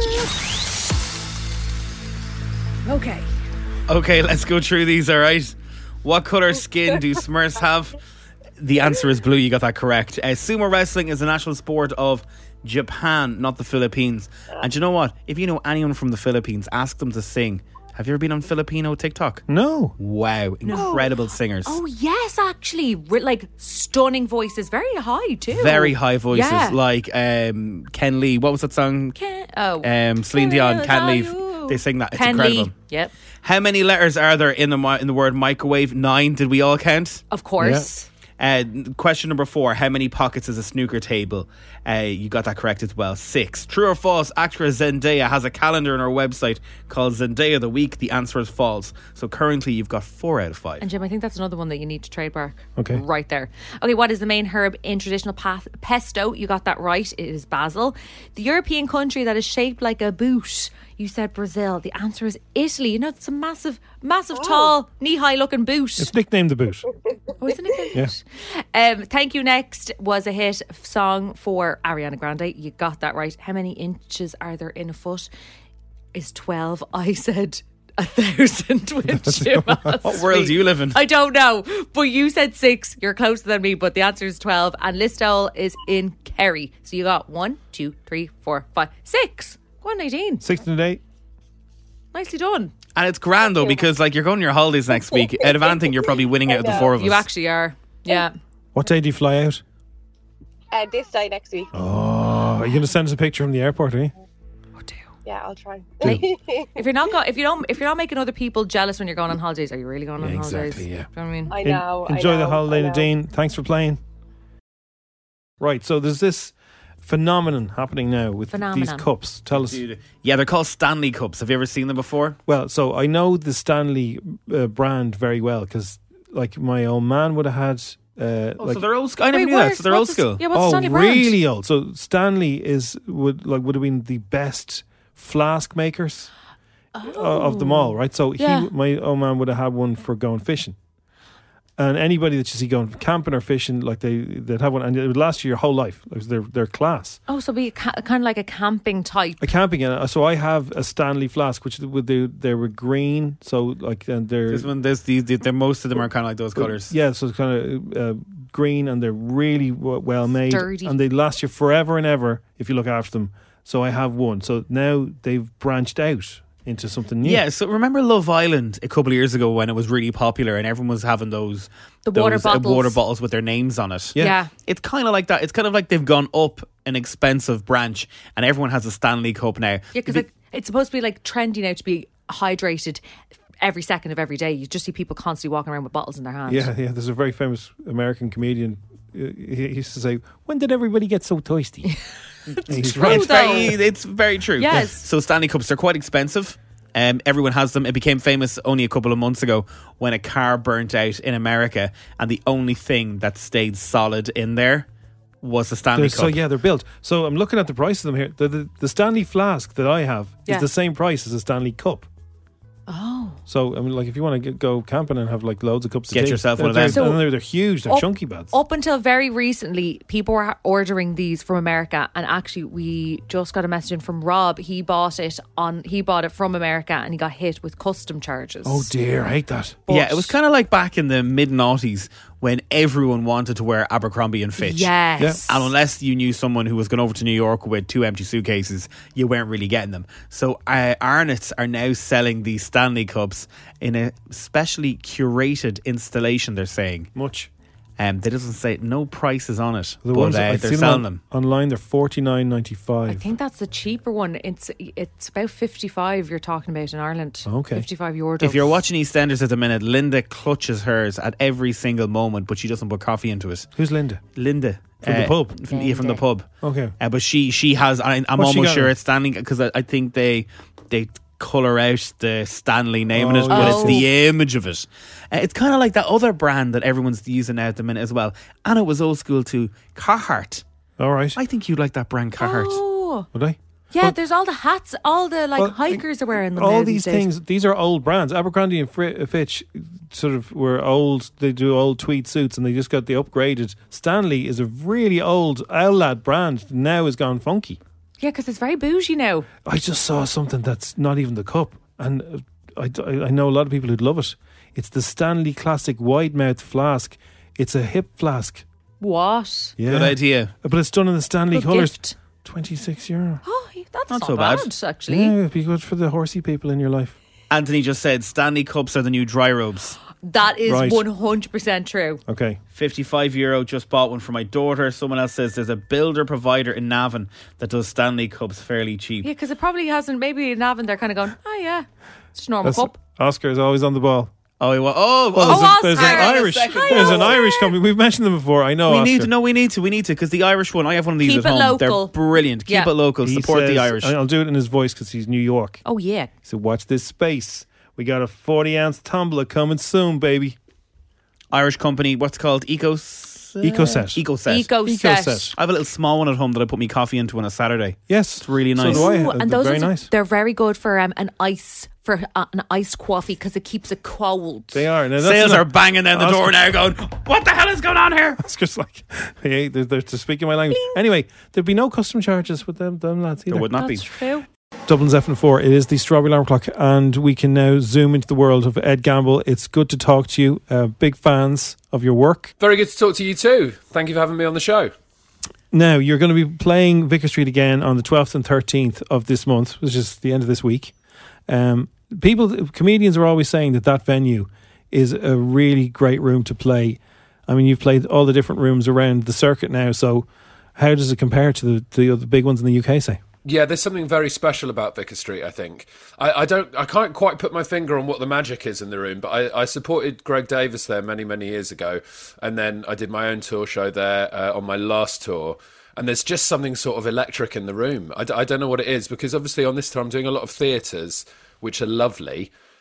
Okay. Okay, let's go through these, all right? What colour skin do Smurfs have? The answer is blue. You got that correct. Uh, sumo wrestling is the national sport of Japan, not the Philippines. And you know what? If you know anyone from the Philippines, ask them to sing. Have you ever been on Filipino TikTok? No. Wow, incredible singers. Oh, yes, actually. Re- like, stunning voices. Very high, too. Very high voices, Yeah. like um, Ken Lee. What was that song? Ken, oh. Um, Celine Dion, Can't Leave. You. They sing that. It's Ken incredible. Lee. Yep. How many letters are there in the mi- in the word microwave? Nine. Did we all count? Of course. Uh, question number four. How many pockets is a snooker table? Uh, you got that correct as well. Six. True or false? Actress Zendaya has a calendar on her website called Zendaya the Week. The answer is false. So currently you've got four out of five. And Jim, I think that's another one that you need to trademark. Okay. Right there. Okay, what is the main herb in traditional path- pesto? You got that right. It is basil. The European country that is shaped like a boot. You said Brazil. The answer is Italy. You know, it's a massive, massive, tall, knee-high looking boot. It's nicknamed the boot. Oh, isn't it? Yeah. Um, Thank You Next was a hit song for Ariana Grande. You got that right. How many inches are there in a foot? Is twelve. I said a thousand when Jim asked What world me. do you live in? I don't know. But you said six. You're closer than me, but the answer is twelve. And Listowel is in Kerry. So you got one, two, three, four, five, six. Go on, Nadine. Six and eight. Nicely done. And it's grand though, because like you're going on your holidays next week. Out of anything, you're probably winning out of the four of us. You actually are. Yeah. What day do you fly out? Uh, this day next week. Oh, are you going to send us a picture from the airport, are you? Yeah, I'll try. If you're not go- if you don't if you're not making other people jealous when you're going on holidays, are you really going on Yeah, holidays? exactly, yeah. Do you know what I mean? I En- know. enjoy I know, the holiday, I know. Nadine. Thanks for playing. Right, so there's this phenomenon happening now with Phenomenon. these cups. Tell us. Dude, yeah, they're called Stanley Cups. Have you ever seen them before? Well, so I know the Stanley uh, brand very well because, like, my old man would have had Uh, Oh, so they're old school. I never Wait, knew that. where's- So they're what's old the- school. yeah, what's oh, Stanley brand? really old. So Stanley is would like would have been the best flask makers uh, of them all, right? So Yeah. he, my old man would have had one for going fishing. And anybody that you see going camping or fishing, like they they'd have one, and it would last you your whole life. It was their their class. Oh, so be ca- kind of like a camping type. A camping, uh, so I have a Stanley flask, which would do. They were green, so like and they're This one, this, these, they're, most of them are kind of like those colours. yeah, so it's kind of uh, green, and they're really w- well made, Sturdy. and they last you forever and ever if you look after them. So I have one. So now they've branched out into something new. Yeah, so remember Love Island a couple of years ago when it was really popular and everyone was having those The those, water uh, bottles. water bottles with their names on it. Yeah. Yeah. It's kind of like that. It's kind of like they've gone up an expensive branch and everyone has a Stanley Cup now. Yeah, because like, it's supposed to be like trendy now to be hydrated every second of every day. You just see people constantly walking around with bottles in their hands. Yeah, yeah. There's a very famous American comedian. uh, He he used to say, "When did everybody get so thirsty?" He's true, right. It's very, it's very true. Yes. So Stanley Cups, they're quite expensive. Um, everyone has them. It became famous only a couple of months ago when a car burnt out in America, and the only thing that stayed solid in there was the Stanley They're- Cup. so yeah, they're built. So I'm looking at the price of them here. The the, the Stanley flask that I have Yeah. is the same price as a Stanley Cup. Oh. So I mean, like if you want to go camping and have like loads of cups, Get of tea, yourself one of they're- them. They're, So they're, they're huge. They're up- chunky bads. Up until very recently, people were ordering these from America, and actually, we just got a message in from Rob. He bought it on. He bought it from America, and he got hit with custom charges. Oh dear, I hate that. Yeah, it was kind of like back in the mid noughties when everyone wanted to wear Abercrombie and Fitch. Yes. And unless you knew someone who was going over to New York with two empty suitcases, you weren't really getting them. So uh, Arnott's are now selling these Stanley Cups in a specially curated installation, they're saying. Much. Um, they doesn't say no prices on it, The but ones uh, I they're see selling on, them. online. They're forty nine ninety I five. think that's the cheaper one. It's it's about fifty-five you're talking about in Ireland. Okay. fifty-five euro. If you're watching EastEnders at the minute, Linda clutches hers at every single moment, but she doesn't put coffee into it. Who's Linda? Linda. From the pub? From, yeah, from the Linda. pub. Okay. Uh, but she she has, I, I'm What's she almost got sure in? it's Stanley, because I, I think they they colour out the Stanley name in it, Oh, but it's yes. the image of it. Uh, it's kind of like that other brand that everyone's using now at the minute as well. And it was old school too, Carhartt. All right. I think you like that brand, Carhartt. Oh. Would I? Yeah, Well- there's all the hats, all the like Well, hikers are wearing them. All now these days. things, these are old brands. Abercrombie and Fri- Fitch sort of were old. They do old tweed suits, and they just got the upgraded. Stanley is a really old Owlad brand. Now has gone funky. Yeah, because it's very bougie now. I just saw something that's not even the cup, and uh, I, I know a lot of people who'd love it. It's the Stanley Classic Wide Mouth Flask. It's a hip flask. What? Yeah, Good idea. But it's done in the Stanley Good colours. gift. Twenty-six euro. Oh, that's Not not, so bad, bad. actually. Yeah, it'd be good for the horsey people in your life. Anthony just said Stanley Cups are the new dry robes. That is Right. one hundred percent true. Okay. fifty-five euro, just bought one for my daughter. Someone else says there's a builder provider in Navan that does Stanley Cups fairly cheap. Yeah, because it probably hasn't. Maybe in Navan they're kind of going, oh yeah, it's just a normal That's, cup. Oscar is always on the ball. Oh, he wa- oh, Well, there's, Oh, a, there's Oscar. an Hang on a Irish. second. There's an Oscar. Irish company. We've mentioned them before. I know. we Oscar. need to. No, we need to. We need to because the Irish one. I have one of these Keep at it home. local. They're brilliant. Keep Yeah. it local. He Support the says- Irish. I'll do it in his voice because he's New York. Oh yeah. So watch this space. We got a forty ounce tumbler coming soon, baby. Irish company. What's it called? Ecos. EcoSet. EcoSet. Eco EcoSet. set. I have a little small one at home that I put my coffee into on a Saturday. Yes, It's really nice. So do I. Ooh, Uh, and they're those very ones, nice. they're very good for um, an ice for uh, an iced coffee because it keeps it cold. They are. Now, that's Sales not- are banging down the Oscar- door now, going, "What the hell is going on here?" Oscar's like, hey, they're, they're to speaking my language. Anyway, there'd be no custom charges with them, them lads either. There would not That's be. true. Dublin's F N four. It is the Strawberry Alarm Clock, and we can now zoom into the world of Ed Gamble. It's good to talk to you. Uh, big fans of your work. Very good to talk to you too. Thank you for having me on the show. Now, you're going to be playing Vicar Street again on the twelfth and thirteenth of this month, which is the end of this week. Um, people, comedians are always saying that that venue is a really great room to play. I mean, you've played all the different rooms around the circuit now, so how does it compare to the, the other big ones in the U K, say? Yeah, there's something very special about Vicar Street, I think. I, I don't, I can't quite put my finger on what the magic is in the room, but I, I supported Greg Davis there many, many years ago, and then I did my own tour show there uh, on my last tour, and there's just something sort of electric in the room. I, d- I don't know what it is, because obviously on this tour I'm doing a lot of theatres, which are lovely,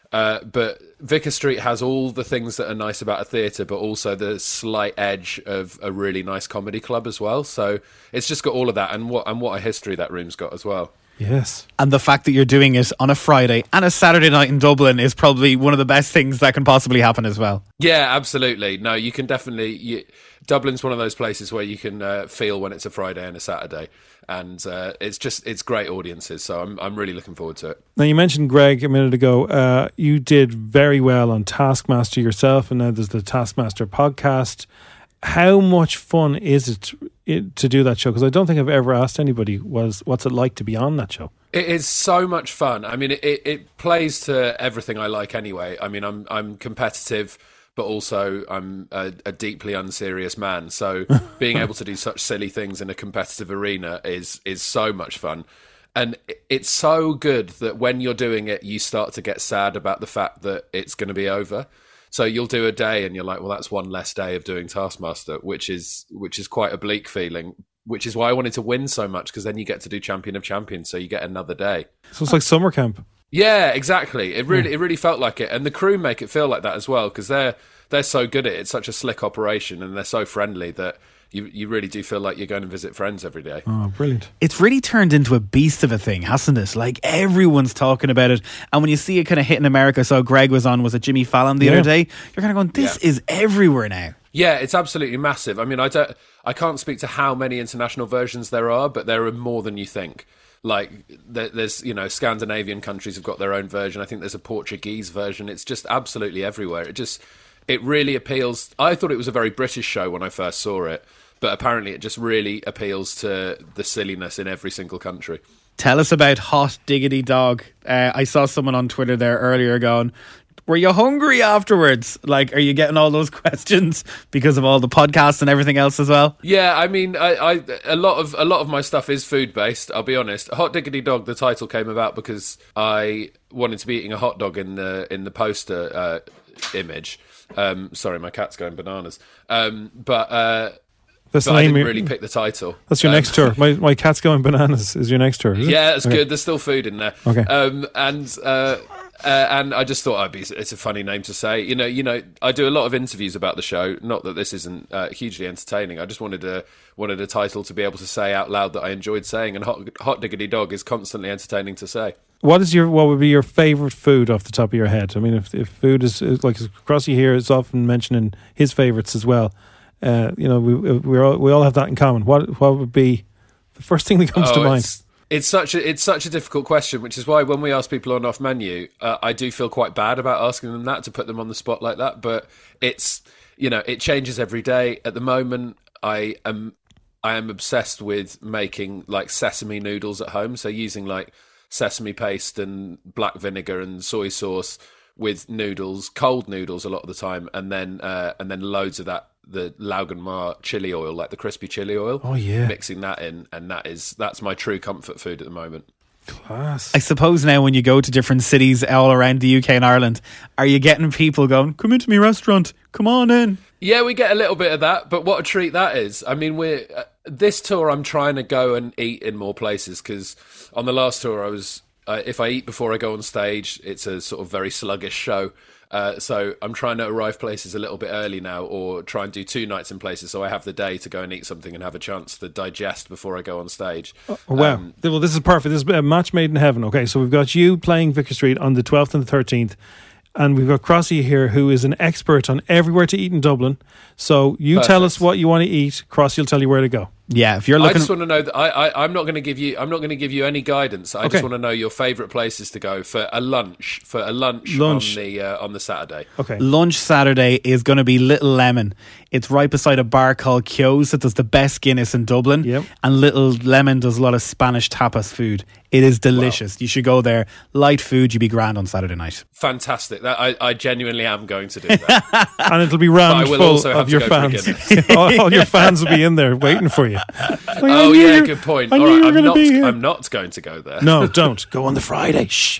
Uh, but Vicar Street has all the things that are nice about a theatre, but also the slight edge of a really nice comedy club as well. So it's just got all of that, and what and what a history that room's got as well. Yes. And the fact that you're doing it on a Friday and a Saturday night in Dublin is probably one of the best things that can possibly happen as well. Yeah, absolutely. No, you can definitely... You, Dublin's one of those places where you can uh, feel when it's a Friday and a Saturday. And uh, it's just, it's great audiences. So I'm I'm really looking forward to it. Now, you mentioned Greg a minute ago. Uh, you did very well on Taskmaster yourself, and now there's the Taskmaster podcast. How much fun is it, it to do that show? Because I don't think I've ever asked anybody what's, what's it like to be on that show. It is so much fun. I mean, it, it, it plays to everything I like anyway. I mean, I'm I'm competitive, but also I'm a, a deeply unserious man. So being able to do such silly things in a competitive arena is is so much fun. And it's so good that when you're doing it, you start to get sad about the fact that it's going to be over. So you'll do a day and you're like, well, that's one less day of doing Taskmaster, which is which is quite a bleak feeling, which is why I wanted to win so much, because then you get to do Champion of Champions, so you get another day. So it's like summer camp. Yeah, exactly. It really it really felt like it. And the crew make it feel like that as well, because they're, they're so good at it. It's such a slick operation and they're so friendly that you you really do feel like you're going to visit friends every day. Oh, brilliant. It's really turned into a beast of a thing, hasn't it? Like, everyone's talking about it. And when you see it kind of hit in America, so Greg was on, was it Jimmy Fallon the Yeah. other day? You're kind of going, this Yeah. is everywhere now. Yeah, it's absolutely massive. I mean, I don't, I can't speak to how many international versions there are, but there are more than you think. Like, there, there's, you know, Scandinavian countries have got their own version. I think there's a Portuguese version. It's just absolutely everywhere. It just, it really appeals. I thought it was a very British show when I first saw it, but apparently it just really appeals to the silliness in every single country. Tell us about Hot Diggity Dog. Uh, I saw someone on Twitter there earlier going, were you hungry afterwards? Like, are you getting all those questions because of all the podcasts and everything else as well? Yeah, I mean, I, I a lot of a lot of my stuff is food based. I'll be honest. Hot Diggity Dog, the title came about because I wanted to be eating a hot dog in the in the poster uh, image. Um, sorry, my cat's going bananas. Um, but uh, That's but the I name didn't of- really pick the title. That's your Um, next tour. My my cat's going bananas is your next tour, is it? Yeah, that's Okay. good. There's still food in there. Okay. Um, and uh, uh, and I just thought I'd be. It's a funny name to say. You know, you know. I do a lot of interviews about the show. Not that this isn't uh, hugely entertaining. I just wanted a wanted a title to be able to say out loud that I enjoyed saying. And Hot, Hot Diggity Dog is constantly entertaining to say. What is your what would be your favourite food off the top of your head? I mean, if if food is, is like Crossy here is often mentioning his favourites as well. Uh, you know, we we all we all have that in common. What what would be the first thing that comes to Oh, mind? It's, it's such a it's such a difficult question, which is why when we ask people on off menu, uh, I do feel quite bad about asking them that, to put them on the spot like that. But it's, you know, it changes every day. At the moment, I am I am obsessed with making like sesame noodles at home. So using like sesame paste and black vinegar and soy sauce with noodles, cold noodles a lot of the time, and then uh, and then loads of that. The Laugenmar chili oil, like the crispy chili oil. Oh, yeah. Mixing that in, and that is that's my true comfort food at the moment. Class. I suppose now when you go to different cities all around the U K and Ireland, are you getting people going, come into my restaurant, come on in? Yeah, we get a little bit of that, but what a treat that is. I mean, we're uh, this tour I'm trying to go and eat in more places, because on the last tour I was uh, if I eat before I go on stage, it's a sort of very sluggish show. Uh, so I'm trying to arrive places a little bit early now, or try and do two nights in places so I have the day to go and eat something and have a chance to digest before I go on stage. Oh, wow. Um, Well, this is perfect. This is a match made in heaven. Okay, so we've got you playing Vicar Street on the twelfth and the thirteenth. And we've got Crossy here, who is an expert on everywhere to eat in Dublin. So you Perfect. tell us what you want to eat. Crossy will tell you where to go. Yeah, if you're I looking... just want to know that I, I, I'm not going to give you. I'm not going to give you any guidance. I Okay. just want to know your favourite places to go for a lunch. For a lunch, Lunch. on the uh, on the Saturday. Okay. Lunch Saturday is going to be Little Lemon. It's right beside a bar called Kyo's that does the best Guinness in Dublin. Yep. And Little Lemon does a lot of Spanish tapas food. It is delicious. You should go there. Light food, you'd be grand on Saturday night. Fantastic. That I, I genuinely am going to do that. And it'll be But rammed I will full also have of to your go for a fans. Guinness. all, all your fans will be in there waiting for you. Oh knew yeah, you- good point. I All knew right, you were I'm gonna not. be here. I'm not going to go there. No, don't. Go on the Friday. Shh.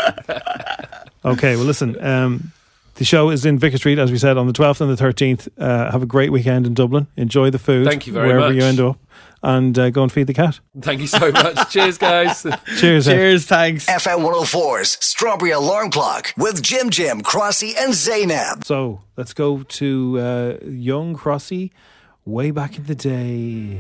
Okay, well, listen. Um, the show is in Vicar Street, as we said, on the twelfth and the thirteenth. Uh, have a great weekend in Dublin. Enjoy the food. Thank you very wherever much. you end up. and uh, go and feed the cat. Thank you so much. Cheers, guys. Cheers. Cheers, thanks. F M one oh four's Strawberry Alarm Clock with Jim Jim, Crossy and Zainab. So let's go to uh, young Crossy way back in the day.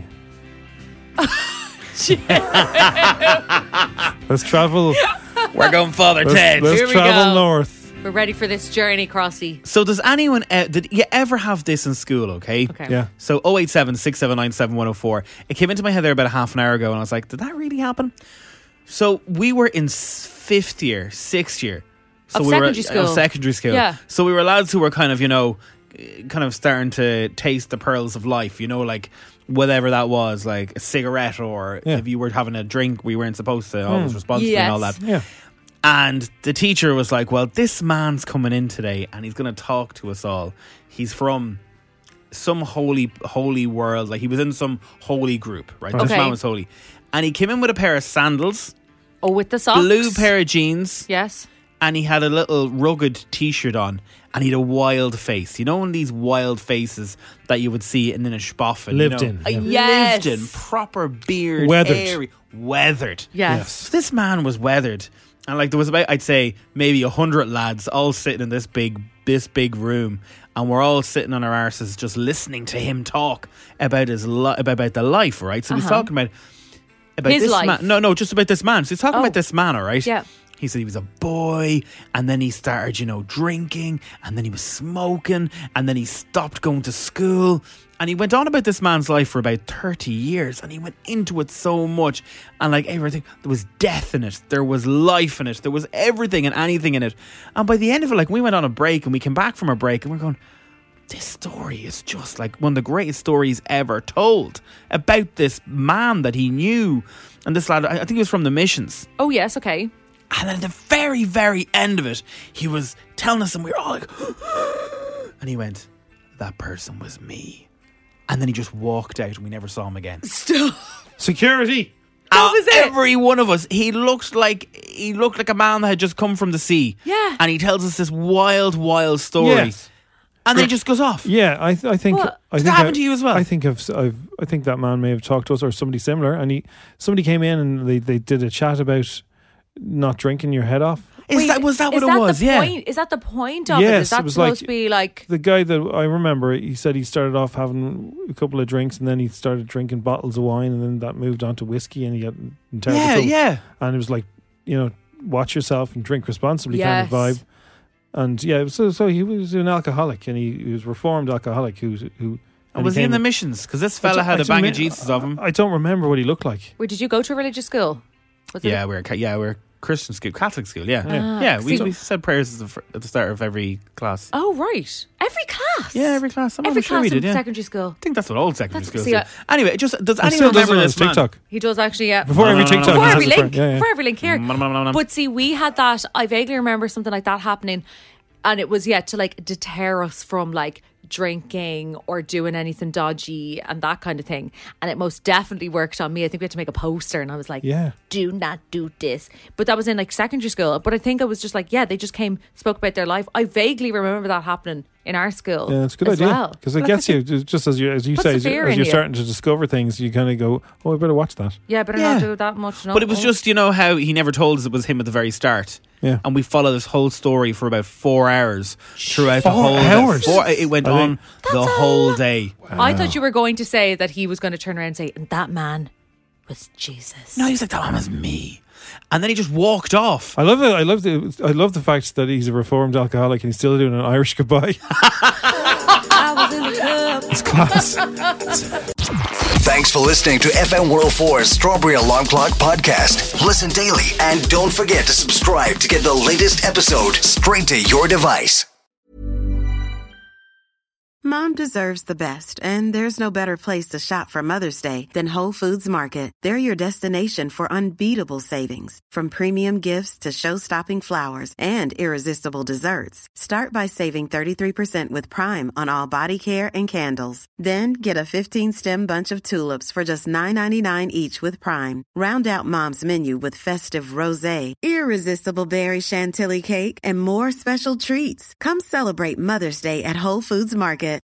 Let's travel. We're going Father let's, Ted. Let's Here we travel go. north. We're ready for this journey, Crossy. So does anyone, uh, did you ever have this in school, okay? Okay. Yeah. So oh eight seven, six seven nine, seven one oh four. It came into my head there about a half an hour ago and I was like, did that really happen? So we were in s- fifth year, sixth year. So Of we secondary were, school. Of secondary school. Yeah. So we were lads who were kind of, you know, kind of starting to taste the pearls of life, you know, like whatever that was, like a cigarette or Yeah. if you were having a drink, we weren't supposed to, always Mm. responsibly and all Yes. that. Yeah. And the teacher was like, well, this man's coming in today and he's going to talk to us all. He's from some holy holy world. Like he was in some holy group, right? This Okay. man was holy. And he came in with a pair of sandals, Oh, with the socks? blue pair of jeans, Yes. and he had a little rugged t-shirt on and he had a wild face. You know, one of these wild faces that you would see in a spoffin. Lived you know? in, Uh, yeah. Lived in. Proper beard. Weathered. Hairy, weathered. Yes. So this man was weathered. And like there was about, I'd say, maybe a hundred lads all sitting in this big this big room, and we're all sitting on our arses just listening to him talk about his li- about, about the life, right? So he's Uh-huh. talking about about His this life. man. No, no, just about this man. So he's talking Oh. about this man, all right? Yeah. He said he was a boy, and then he started, you know, drinking, and then he was smoking, and then he stopped going to school. And he went on about this man's life for about thirty years, and he went into it so much. And like everything, there was death in it, there was life in it, there was everything and anything in it. And by the end of it, like we went on a break, and we came back from our break, and we're going, this story is just like one of the greatest stories ever told about this man that he knew. And this lad, I I think he was from the Missions. Oh, yes, okay. And then at the very, very end of it, he was telling us, and we were all like, and he went, that person was me. And then he just walked out, and we never saw him again. Stop. Security. That was it. Every one of us, he looked like he looked like a man that had just come from the sea. Yeah. And he tells us this wild, wild story, Yes. and then he just goes off. Yeah, I, th- I think. What? I Did think that happen I, to you as well? I think I've, I've, I think that man may have talked to us or somebody similar, and he, somebody came in and they, they did a chat about not drinking your head off. Is Wait, that was that what is it that was? The Yeah. point? Is that the point of it? Yes, Is that it was supposed like- to be like... The guy that I remember, he said he started off having a couple of drinks, and then he started drinking bottles of wine, and then that moved on to whiskey, and he got in terrible Yeah, trouble. yeah. And it was like, you know, watch yourself and drink responsibly Yes. kind of vibe. And yeah, so so he was an alcoholic, and he, he was reformed alcoholic who who. And was he came- in the Missions? Because this I fella don't- had I a bang don't of me- Jesus of him. I don't remember what he looked like. Wait, did you go to a religious school? Was it- Yeah, we're ca- yeah we're Christian school, Catholic school. Yeah, Ah, yeah. We, see- we said prayers at the, fir- at the start of every class. Oh, right. Every class? Yeah, every class. I'm Every sure class we did. in Yeah, secondary school. I think that's what old secondary That's- schools see, do. I- Anyway, it just does He anyone still does it remember on this his man? TikTok. He does actually, yeah. Before every TikTok, Before he every has a link. prayer. Yeah, yeah. Before every link here. Mm, mm, mm, mm. But see, we had that, I vaguely remember something like that happening, and it was, yeah, to like deter us from like drinking or doing anything dodgy and that kind of thing. And it most definitely worked on me. I think we had to make a poster, and I was like, Yeah. do not do this. But that was in like secondary school. But I think I was just like, yeah, they just came, spoke about their life. I vaguely remember that happening in our school. Yeah, it's a good as idea well. because it But I gets you think- just as you as you puts say the as, you, fear as in you're you. starting to discover things. You kind of go, oh, I better watch that. Yeah, better Yeah. not do that much. No. But it was Oh. just, you know, how he never told us it was him at the very start. Yeah. And we followed this whole story for about four hours throughout the Four whole hours? Four, it went I on think- the whole day. I thought you were going to say that he was going to turn around and say, and that man was Jesus. No, he was like, that man was me. And then he just walked off. I love it. I love the. I love the fact that he's a reformed alcoholic and he's still doing an Irish goodbye. I was in the club. It's class. Thanks for listening to F M one oh four's Strawberry Alarm Clock podcast. Listen daily and don't forget to subscribe to get the latest episode straight to your device. Mom deserves the best, and there's no better place to shop for Mother's Day than Whole Foods Market. They're your destination for unbeatable savings, from premium gifts to show-stopping flowers and irresistible desserts. Start by saving thirty-three percent with Prime on all body care and candles. Then get a fifteen-stem bunch of tulips for just nine ninety-nine each with Prime. Round out Mom's menu with festive rosé, irresistible berry chantilly cake, and more special treats. Come celebrate Mother's Day at Whole Foods Market.